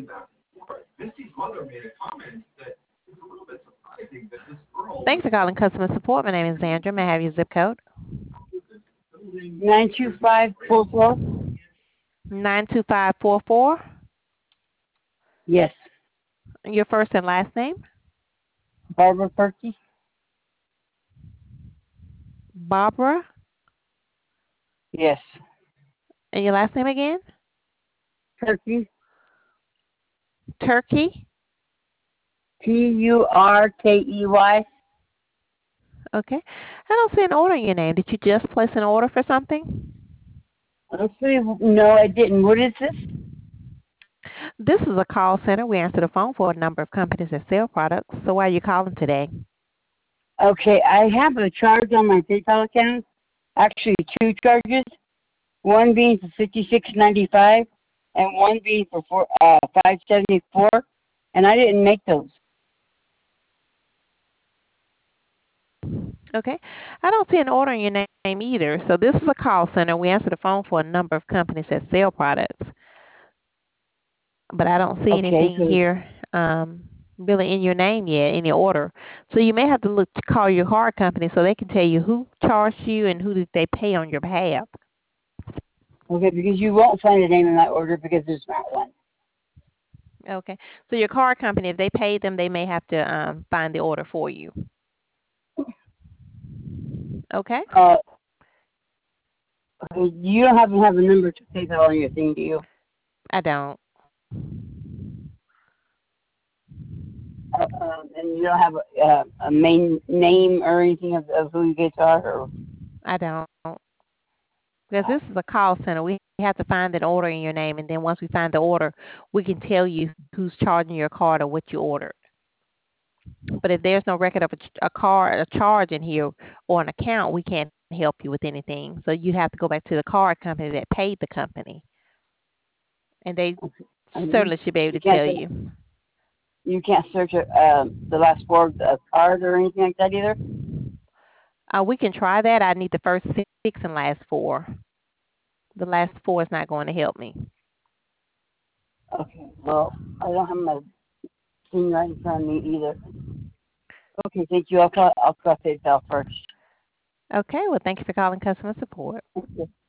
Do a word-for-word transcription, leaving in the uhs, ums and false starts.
Thanks for calling customer support. My name is Sandra. May I have your zip code? nine two five four four. nine two five four four. Yes. Your first and last name? Barbara Perky. Barbara. Yes. And your last name again? Turkey. Turkey. T U R K E Y. Okay. I don't see an order in your name. Did you just place an order for something? Actually, no, I didn't. What is this? This is a call center. We answer the phone for a number of companies that sell products. So why are you calling today? Okay, I have a charge on my PayPal account. Actually, two charges. One being for fifty-six ninety-five, and one being for four, uh, five seventy-four. And I didn't make those. Okay. I don't see an order in your name either. So this is a call center. We answer the phone for a number of companies that sell products. But I don't see Okay, anything so here um, really in your name yet, in your order. So you may have to look to call your car company so they can tell you who charged you and who did they pay on your behalf. okay, because you won't find a name in my order because there's not one. Okay. So your car company, if they paid them, they may have to um, find the order for you. Okay? Uh, okay, you don't happen to have a number to PayPal on your thing, do you? I don't. Uh, um, and you don't have a, uh, a main name or anything of, of who you guys are? Or? I don't. Because this is a call center. We have to find an order in your name, and then once we find the order, we can tell you who's charging your card or what you ordered. But if there's no record of a, a card, a charge in here, or an account, we can't help you with anything. So you have to go back to the card company that paid the company, and they I mean, certainly should be able you to tell can't you. you can't search uh, the last four of the card or anything like that either? Uh, we can try that. I need the first six and last four. The last four is not going to help me. Okay, well, I don't have my thing right in front of me either. Okay, thank you. I'll call, I'll call PayPal first. Okay. Well, thank you for calling customer support. Thank you.